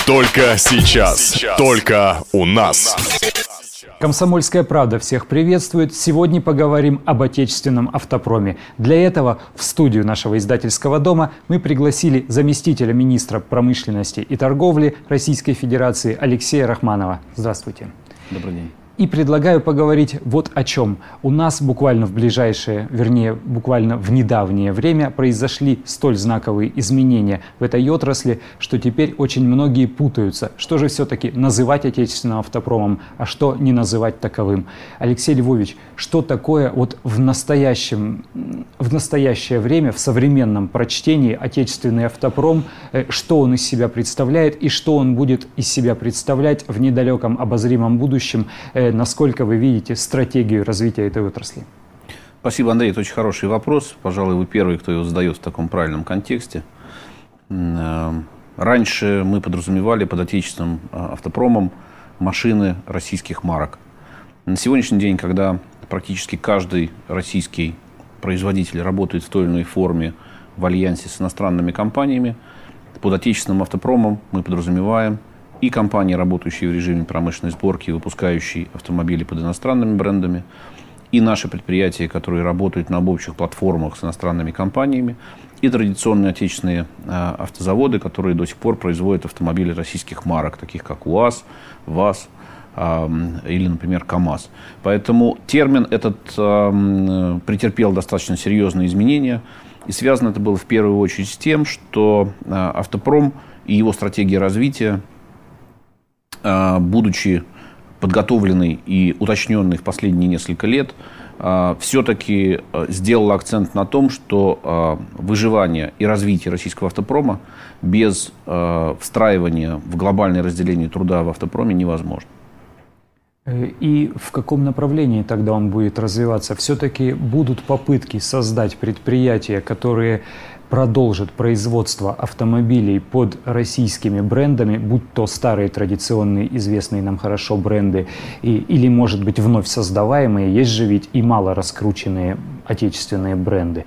Только сейчас. Только у нас. «Комсомольская правда» всех приветствует. Сегодня поговорим об отечественном автопроме. Для этого в студию нашего издательского дома мы пригласили заместителя министра промышленности и торговли Российской Федерации Алексея Рахманова. Здравствуйте. Добрый день. И предлагаю поговорить вот о чем. У нас буквально в ближайшее, вернее, буквально в недавнее время произошли столь знаковые изменения в этой отрасли, что теперь очень многие путаются. Что же все-таки называть отечественным автопромом, а что не называть таковым? Алексей Львович, что такое вот в настоящее время, в современном прочтении отечественный автопром, что он из себя представляет и что он будет из себя представлять в недалеком обозримом будущем? Насколько вы видите стратегию развития этой отрасли? Спасибо, Андрей. Это очень хороший вопрос. Пожалуй, вы первый, кто его задает в таком правильном контексте. Раньше мы подразумевали под отечественным автопромом машины российских марок. На сегодняшний день, когда практически каждый российский производитель работает в той или иной форме в альянсе с иностранными компаниями, под отечественным автопромом мы подразумеваем и компании, работающие в режиме промышленной сборки, выпускающие автомобили под иностранными брендами, и наши предприятия, которые работают на общих платформах с иностранными компаниями, и традиционные отечественные автозаводы, которые до сих пор производят автомобили российских марок, таких как УАЗ, ВАЗ или, например, КАМАЗ. Поэтому термин этот претерпел достаточно серьезные изменения, и связано это было в первую очередь с тем, что автопром и его стратегия развития, будучи подготовленной и уточненной в последние несколько лет, все-таки сделал акцент на том, что выживание и развитие российского автопрома без встраивания в глобальное разделение труда в автопроме невозможно. И в каком направлении тогда он будет развиваться? Все-таки будут попытки создать предприятия, которые продолжит производство автомобилей под российскими брендами, будь то старые традиционные, известные нам хорошо бренды, или, может быть, вновь создаваемые, есть же ведь и мало раскрученные отечественные бренды.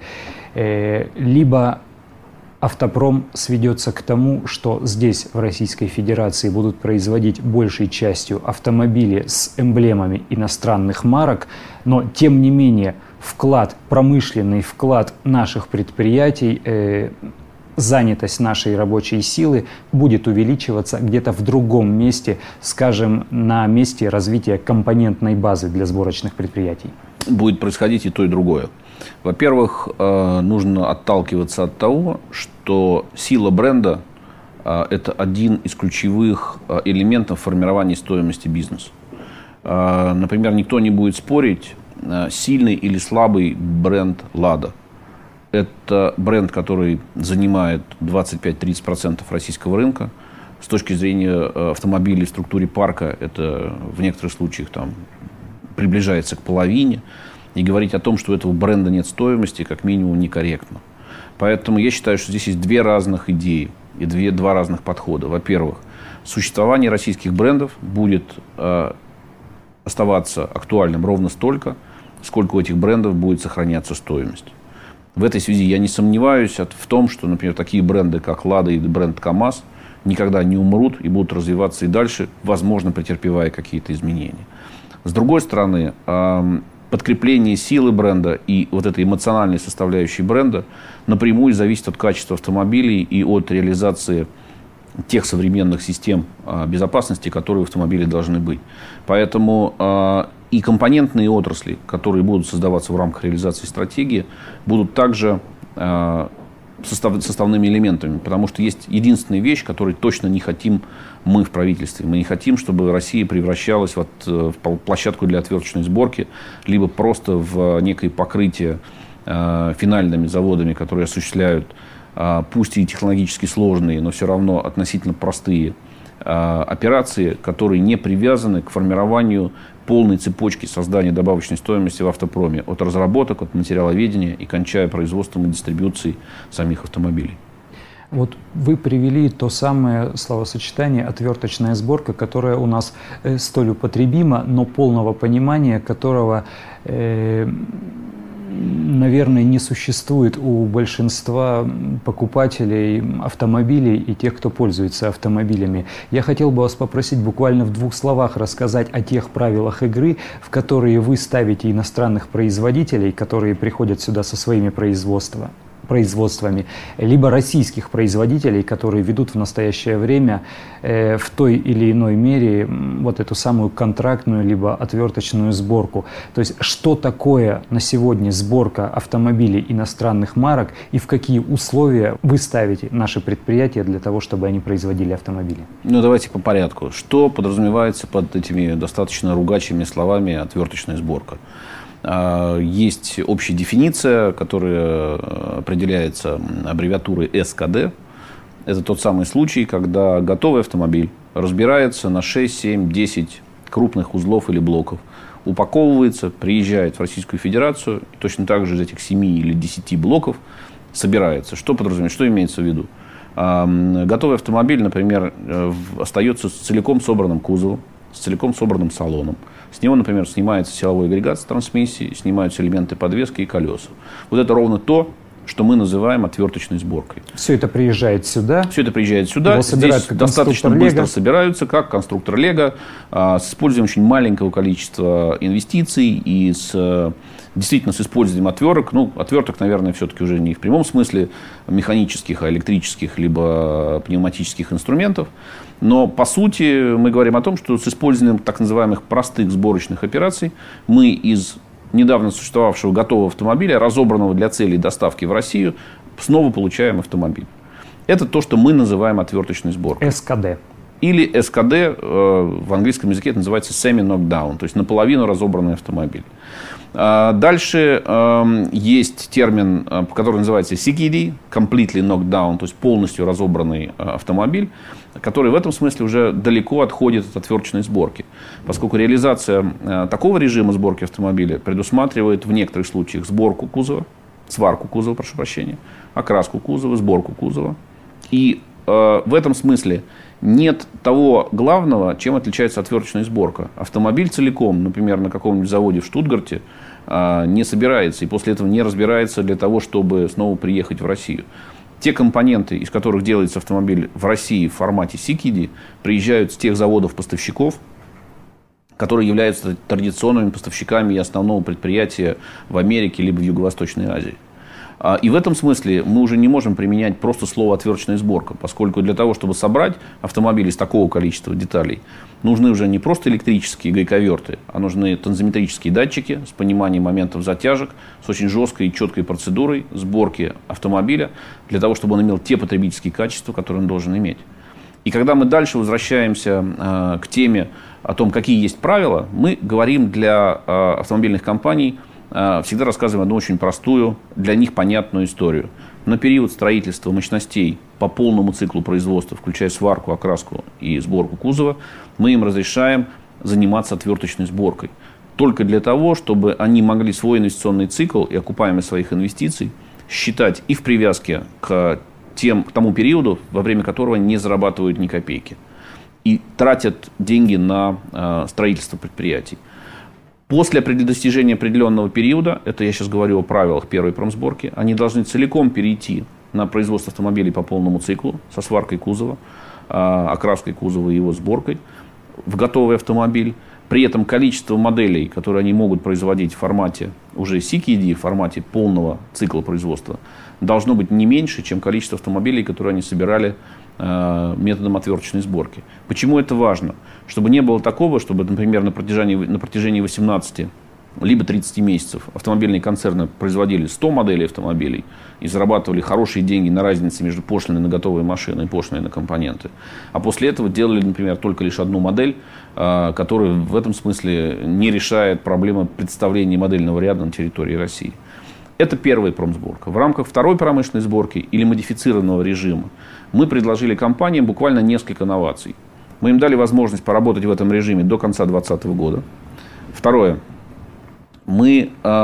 Либо автопром сведется к тому, что здесь, в Российской Федерации, будут производить большей частью автомобили с эмблемами иностранных марок, но, тем не менее, промышленный вклад наших предприятий, занятость нашей рабочей силы будет увеличиваться где-то в другом месте, скажем, на месте развития компонентной базы для сборочных предприятий. Будет происходить и то, и другое. Во-первых, нужно отталкиваться от того, что сила бренда – это один из ключевых элементов формирования стоимости бизнеса. Например, никто не будет спорить, сильный или слабый бренд «Лада». Это бренд, который занимает 25-30% российского рынка. С точки зрения автомобилей в структуре парка, это в некоторых случаях приближается к половине. И говорить о том, что у этого бренда нет стоимости, как минимум некорректно. Поэтому я считаю, что здесь есть две разных идеи и два разных подхода. Во-первых, существование российских брендов будет оставаться актуальным ровно столько, сколько у этих брендов будет сохраняться стоимость. В этой связи я не сомневаюсь в том, что, например, такие бренды, как «Лада» и бренд «КАМАЗ», никогда не умрут и будут развиваться и дальше, возможно, претерпевая какие-то изменения. С другой стороны, подкрепление силы бренда и вот этой эмоциональной составляющей бренда напрямую зависит от качества автомобилей и от реализации тех современных систем безопасности, которые в автомобиле должны быть. Поэтому и компонентные отрасли, которые будут создаваться в рамках реализации стратегии, будут также составными элементами. Потому что есть единственная вещь, которую точно не хотим мы в правительстве. Мы не хотим, чтобы Россия превращалась в площадку для отверточной сборки, либо просто в некое покрытие финальными заводами, которые осуществляют пусть и технологически сложные, но все равно относительно простые операции, которые не привязаны к формированию полной цепочки создания добавочной стоимости в автопроме. От разработок, от материаловедения и кончая производством и дистрибуцией самих автомобилей. Вот вы привели то самое словосочетание «отверточная сборка», которое у нас столь употребимо, но полного понимания которого наверное, не существует у большинства покупателей автомобилей и тех, кто пользуется автомобилями. Я хотел бы вас попросить буквально в 2 словах рассказать о тех правилах игры, в которые вы ставите иностранных производителей, которые приходят сюда со своими производствами, либо российских производителей, которые ведут в настоящее время в той или иной мере вот эту самую контрактную либо отверточную сборку. То есть что такое на сегодня сборка автомобилей иностранных марок и в какие условия вы ставите наши предприятия для того, чтобы они производили автомобили? Ну, давайте по порядку. Что подразумевается под этими достаточно ругачими словами «отверточная сборка»? Есть общая дефиниция, которая определяется аббревиатурой СКД. Это тот самый случай, когда готовый автомобиль разбирается на 6, 7, 10 крупных узлов или блоков, упаковывается, приезжает в Российскую Федерацию, и точно так же из этих 7 или 10 блоков собирается. Что подразумевается, что имеется в виду? Готовый автомобиль, например, остается с целиком собранным кузовом, с целиком собранным салоном. С него, например, снимается силовой агрегат с трансмиссией, снимаются элементы подвески и колеса. Вот это ровно то, что мы называем отверточной сборкой. Все это приезжает сюда. Все это приезжает сюда. Его здесь достаточно быстро собираются, как конструктор Лего, с использованием очень маленького количества инвестиций и действительно с использованием отверток. Ну, отверток, наверное, все-таки уже не в прямом смысле механических, а электрических, либо пневматических инструментов. Но, по сути, мы говорим о том, что с использованием так называемых простых сборочных операций мы из недавно существовавшего готового автомобиля, разобранного для целей доставки в Россию, снова получаем автомобиль. Это то, что мы называем отверточной сборкой. СКД. Или СКД, в английском языке это называется semi-knockdown, то есть наполовину разобранный автомобиль. Дальше есть термин, который называется CKD, completely knocked down, то есть полностью разобранный автомобиль, который в этом смысле уже далеко отходит от отверточной сборки, поскольку реализация такого режима сборки автомобиля предусматривает в некоторых случаях сборку кузова, сварку кузова, прошу прощения, окраску кузова, сборку кузова. И в этом смысле нет того главного, чем отличается отверточная сборка. Автомобиль целиком, например, на каком-нибудь заводе в Штутгарте, не собирается и после этого не разбирается для того, чтобы снова приехать в Россию. Те компоненты, из которых делается автомобиль в России в формате CKD, приезжают с тех заводов-поставщиков, которые являются традиционными поставщиками и основного предприятия в Америке либо в Юго-Восточной Азии. И в этом смысле мы уже не можем применять просто слово «отверточная сборка», поскольку для того, чтобы собрать автомобиль из такого количества деталей, нужны уже не просто электрические гайковерты, а нужны тензометрические датчики с пониманием моментов затяжек, с очень жесткой и четкой процедурой сборки автомобиля, для того, чтобы он имел те потребительские качества, которые он должен иметь. И когда мы дальше возвращаемся к теме о том, какие есть правила, мы говорим для автомобильных компаний, всегда рассказываем одну очень простую, для них понятную историю. На период строительства мощностей по полному циклу производства, включая сварку, окраску и сборку кузова, мы им разрешаем заниматься отверточной сборкой. Только для того, чтобы они могли свой инвестиционный цикл и окупаемость своих инвестиций считать и в привязке к тому периоду, во время которого не зарабатывают ни копейки. И тратят деньги на строительство предприятий. После достижения определенного периода, это я сейчас говорю о правилах первой промсборки, они должны целиком перейти на производство автомобилей по полному циклу со сваркой кузова, окраской кузова и его сборкой в готовый автомобиль. При этом количество моделей, которые они могут производить в формате уже CKD, в формате полного цикла производства, должно быть не меньше, чем количество автомобилей, которые они собирали методом отверточной сборки. Почему это важно? Чтобы не было такого, чтобы, например, на протяжении 18 либо 30 месяцев автомобильные концерны производили 100 моделей автомобилей и зарабатывали хорошие деньги на разнице между пошлиной на готовые машины и пошлиной на компоненты. А после этого делали, например, только лишь одну модель, которая в этом смысле не решает проблемы представления модельного ряда на территории России. Это первая промсборка. В рамках второй промышленной сборки или модифицированного режима мы предложили компаниям буквально несколько новаций. Мы им дали возможность поработать в этом режиме до конца 2020 года. Второе. Мы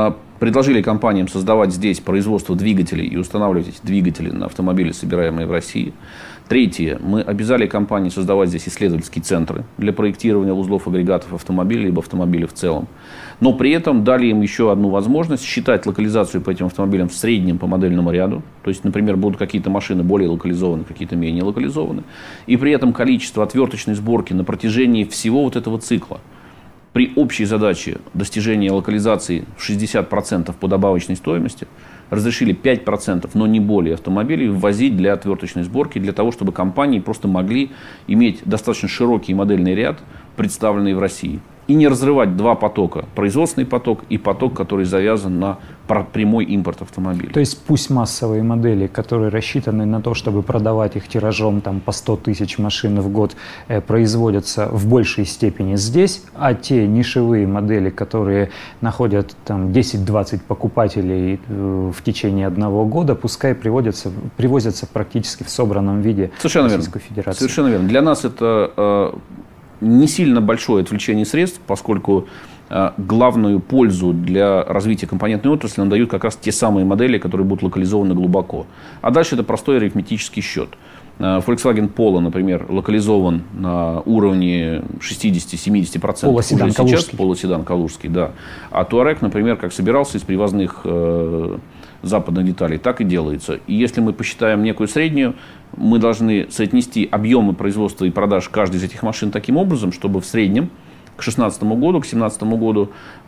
предложили компаниям создавать здесь производство двигателей и устанавливать эти двигатели на автомобили, собираемые в России. Третье. Мы обязали компании создавать здесь исследовательские центры для проектирования узлов агрегатов автомобилей, либо автомобилей в целом. Но при этом дали им еще одну возможность считать локализацию по этим автомобилям в среднем по модельному ряду. То есть, например, будут какие-то машины более локализованы, какие-то менее локализованы. И при этом количество отверточной сборки на протяжении всего вот этого цикла при общей задаче достижения локализации в 60% по добавочной стоимости разрешили 5%, но не более автомобилей ввозить для отверточной сборки, для того, чтобы компании просто могли иметь достаточно широкий модельный ряд, представленный в России. И не разрывать два потока. Производственный поток и поток, который завязан на прямой импорт автомобилей. То есть пусть массовые модели, которые рассчитаны на то, чтобы продавать их тиражом там, по 100 тысяч машин в год, производятся в большей степени здесь, а те нишевые модели, которые находят там 10-20 покупателей в течение одного года, пускай привозятся практически в собранном виде в Российскую Федерацию. Совершенно верно. Для нас это не сильно большое отвлечение средств, поскольку главную пользу для развития компонентной отрасли нам дают как раз те самые модели, которые будут локализованы глубоко. А дальше это простой арифметический счет. Volkswagen Polo, например, локализован на уровне 60-70%. Полоседан Калужский. Полоседан Калужский, да. А Touareg, например, как собирался из привозных западных деталей, так и делается. И если мы посчитаем некую среднюю, мы должны соотнести объемы производства и продаж каждой из этих машин таким образом, чтобы в среднем к 2016 году, к 2017 году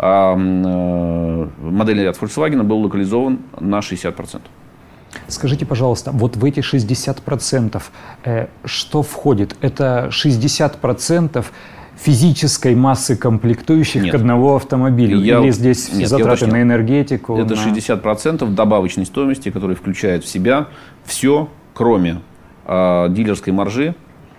модельный ряд Volkswagen был локализован на 60%. Скажите, пожалуйста, вот в эти 60% что входит? Это 60% физической массы комплектующих к одного автомобиля? Или здесь затраты на энергетику? Это 60% добавочной стоимости, которая включает в себя все, кроме дилерской маржи,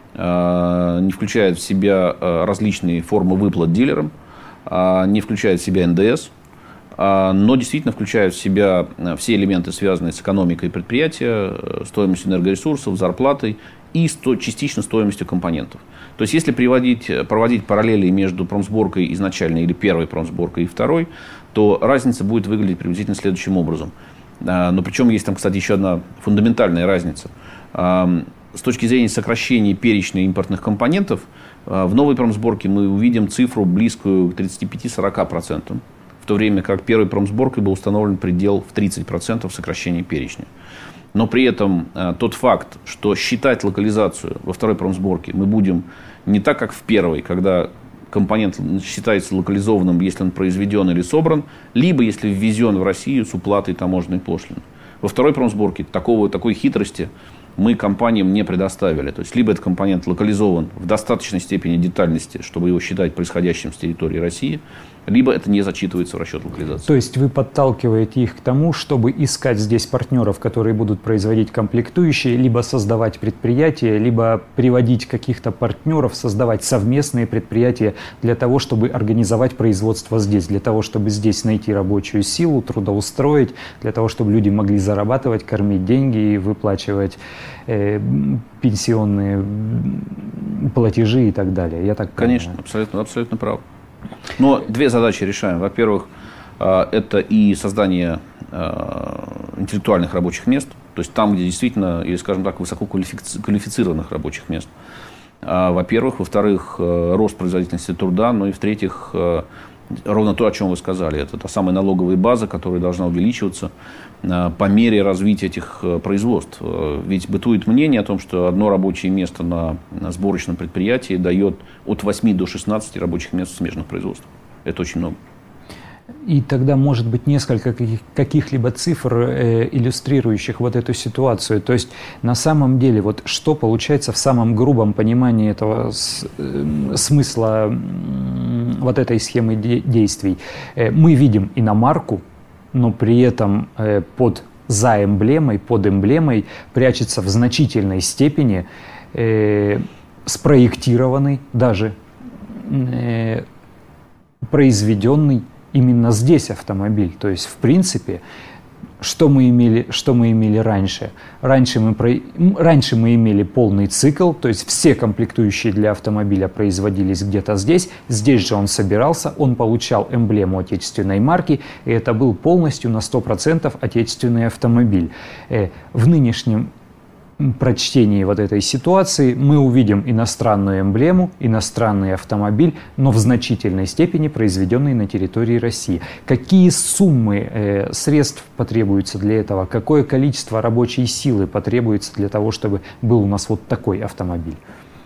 не включает в себя различные формы выплат дилерам, не включает в себя НДС, но действительно включает в себя все элементы, связанные с экономикой предприятия, стоимостью энергоресурсов, зарплатой и частично стоимостью компонентов. То есть, если проводить параллели между промсборкой изначальной или первой промсборкой и второй, то разница будет выглядеть приблизительно следующим образом. Но причем есть там, кстати, еще одна фундаментальная разница. С точки зрения сокращения перечня импортных компонентов, в новой промсборке мы увидим цифру близкую к 35-40%. В то время как первой промсборкой был установлен предел в 30% сокращения перечня. Но при этом тот факт, что считать локализацию во второй промсборке мы будем не так, как в первой, когда компонент считается локализованным, если он произведен или собран, либо если ввезен в Россию с уплатой таможенной пошлины. Во второй промсборке такой хитрости мы компаниям не предоставили. То есть, либо этот компонент локализован в достаточной степени детальности, чтобы его считать происходящим с территории России, либо это не зачитывается в расчет локализации. То есть вы подталкиваете их к тому, чтобы искать здесь партнеров, которые будут производить комплектующие, либо создавать предприятия, либо приводить каких-то партнеров, создавать совместные предприятия для того, чтобы организовать производство здесь, для того, чтобы здесь найти рабочую силу, трудоустроить, для того, чтобы люди могли зарабатывать, кормить деньги и выплачивать пенсионные платежи и так далее. Я так понимаю. Конечно, абсолютно прав. Но две задачи решаем. Во-первых, это и создание интеллектуальных рабочих мест, то есть там, где действительно, или, скажем так, высококвалифицированных рабочих мест. Во-первых. Во-вторых, рост производительности труда. Ну и в-третьих, ровно то, о чем вы сказали. Это та самая налоговая база, которая должна увеличиваться по мере развития этих производств. Ведь бытует мнение о том, что одно рабочее место на сборочном предприятии дает от 8 до 16 рабочих мест в смежных производствах. Это очень много. И тогда может быть несколько каких-либо цифр, иллюстрирующих вот эту ситуацию. То есть на самом деле, вот что получается в самом грубом понимании этого смысла вот этой схемы действий. Мы видим иномарку, но при этом за эмблемой, под эмблемой прячется в значительной степени спроектированный, даже произведенный именно здесь автомобиль. То есть, в принципе, что мы имели раньше? Раньше мы имели полный цикл, то есть все комплектующие для автомобиля производились где-то здесь. Здесь же он собирался, он получал эмблему отечественной марки, и это был полностью на 100% отечественный автомобиль. В нынешнем прочтении вот этой ситуации мы увидим иностранную эмблему, иностранный автомобиль, но в значительной степени произведенный на территории России. Какие суммы средств потребуются для этого? Какое количество рабочей силы потребуется для того, чтобы был у нас вот такой автомобиль?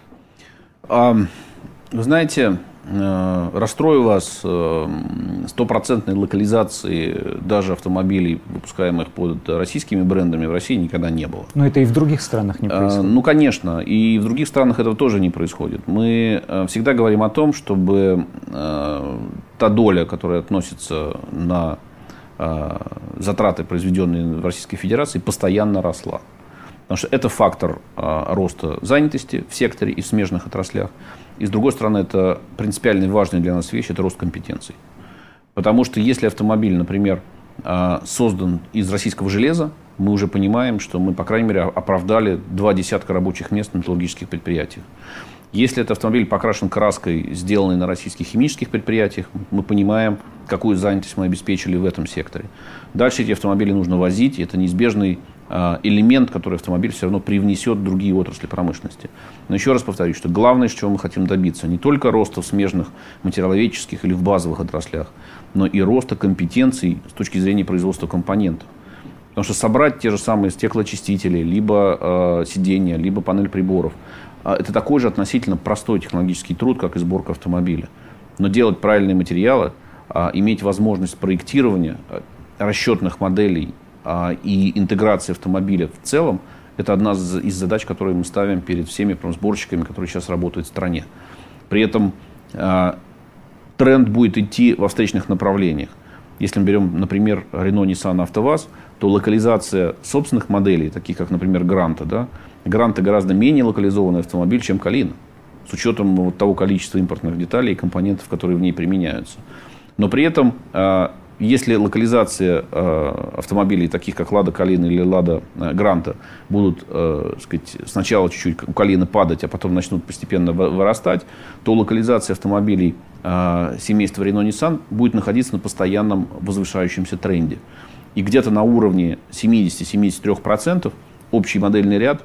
Вы знаете, расстрою вас, стопроцентной локализации даже автомобилей, выпускаемых под российскими брендами, в России никогда не было. Но это и в других странах не происходит. Ну, конечно, и в других странах этого тоже не происходит. Мы всегда говорим о том, чтобы та доля, которая относится на затраты, произведенные в Российской Федерации, постоянно росла. Потому что это фактор роста занятости в секторе и в смежных отраслях. И, с другой стороны, это принципиально важная для нас вещь, это рост компетенций. Потому что если автомобиль, например, создан из российского железа, мы уже понимаем, что мы, по крайней мере, оправдали 20 рабочих мест на металлургических предприятиях. Если этот автомобиль покрашен краской, сделанной на российских химических предприятиях, мы понимаем, какую занятость мы обеспечили в этом секторе. Дальше эти автомобили нужно возить, и это неизбежный элемент, который автомобиль все равно привнесет в другие отрасли промышленности. Но еще раз повторюсь, что главное, чего мы хотим добиться, не только роста в смежных материаловедческих или в базовых отраслях, но и роста компетенций с точки зрения производства компонентов. Потому что собрать те же самые стеклоочистители, либо сиденья, либо панель приборов, это такой же относительно простой технологический труд, как и сборка автомобиля. Но делать правильные материалы, иметь возможность проектирования расчетных моделей и интеграции автомобиля в целом, это одна из задач, которые мы ставим перед всеми промсборщиками, которые сейчас работают в стране. При этом тренд будет идти во встречных направлениях. Если мы берем, например, Renault, Nissan, АвтоВАЗ, то локализация собственных моделей, таких как, например, Гранта, да, Гранта гораздо менее локализованный автомобиль, чем Калина, с учетом вот того количества импортных деталей и компонентов, которые в ней применяются. Но при этом, если локализация автомобилей, таких как Лада Калина или Лада Гранта, будут сказать, сначала чуть-чуть у Калины падать, а потом начнут постепенно вырастать, то локализация автомобилей семейства Renault Nissan будет находиться на постоянном возвышающемся тренде. И где-то на уровне 70-73% общий модельный ряд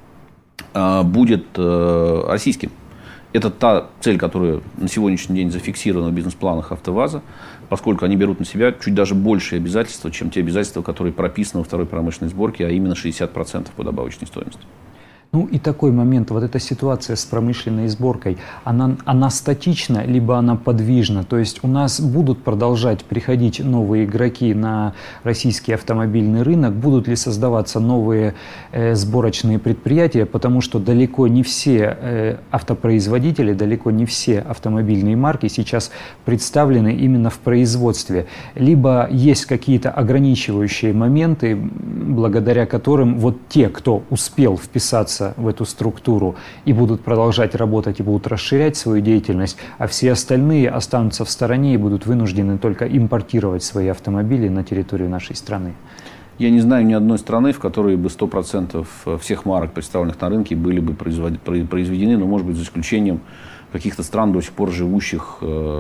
будет российским. Это та цель, которая на сегодняшний день зафиксирована в бизнес-планах АвтоВАЗа, поскольку они берут на себя чуть даже большие обязательства, чем те обязательства, которые прописаны во второй промышленной сборке, а именно 60% по добавочной стоимости. Ну и такой момент, вот эта ситуация с промышленной сборкой, она статична, либо она подвижна? То есть у нас будут продолжать приходить новые игроки на российский автомобильный рынок, будут ли создаваться новые сборочные предприятия, потому что далеко не все автопроизводители, далеко не все автомобильные марки сейчас представлены именно в производстве. Либо есть какие-то ограничивающие моменты, благодаря которым вот те, кто успел вписаться в эту структуру и будут продолжать работать и будут расширять свою деятельность, а все остальные останутся в стороне и будут вынуждены только импортировать свои автомобили на территорию нашей страны. Я не знаю ни одной страны, в которой бы 100% всех марок, представленных на рынке, были бы произведены, но, может быть, за исключением каких-то стран, до сих пор живущих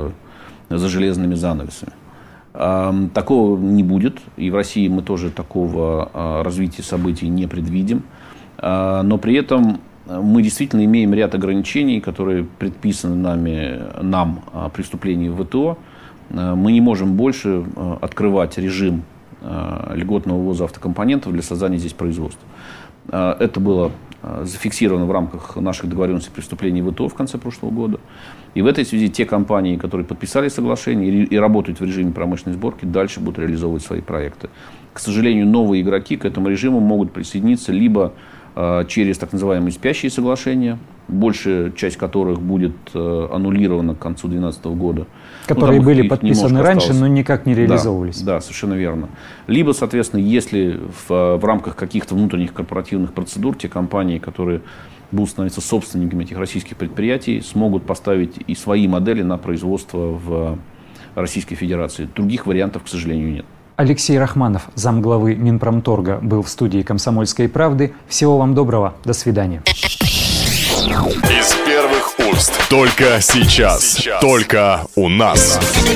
за железными занавесами. Такого не будет, и в России мы тоже такого развития событий не предвидим. Но при этом мы действительно имеем ряд ограничений, которые предписаны нам при вступлении в ВТО. Мы не можем больше открывать режим льготного ввоза автокомпонентов для создания здесь производства. Это было зафиксировано в рамках наших договоренностей при вступлении в ВТО в конце прошлого года. И в этой связи те компании, которые подписали соглашение и работают в режиме промышленной сборки, дальше будут реализовывать свои проекты. К сожалению, новые игроки к этому режиму могут присоединиться либо через так называемые спящие соглашения, большая часть которых будет аннулирована к концу 2012 года. Которые были подписаны раньше, но никак не реализовывались. Да, совершенно верно. Либо, соответственно, если в рамках каких-то внутренних корпоративных процедур те компании, которые будут становиться собственниками этих российских предприятий, смогут поставить и свои модели на производство в Российской Федерации. Других вариантов, к сожалению, нет. Алексей Рахманов, замглавы Минпромторга, был в студии «Комсомольской правды». Всего вам доброго. До свидания. Из первых уст. Только сейчас. Только у нас.